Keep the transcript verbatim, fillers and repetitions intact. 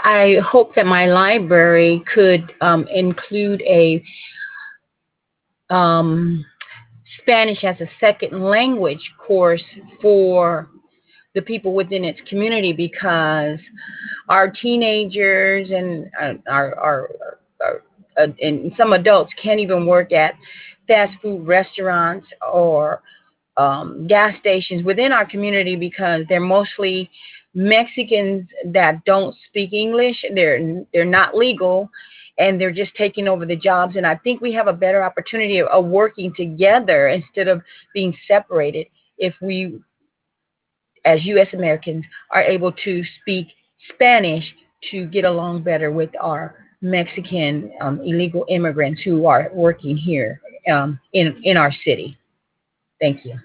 I hope that my library could um, include a um, Spanish as a second language course for the people within its community, because our teenagers and uh, our, our, our uh, and some adults can't even work at fast food restaurants or um, gas stations within our community because they're mostly Mexicans that don't speak English. They're they're not legal, and they're just taking over the jobs. And I think we have a better opportunity of, of working together instead of being separated if we, as U S. Americans, are able to speak Spanish to get along better with our Mexican um, illegal immigrants who are working here um, in in our city. Thank you.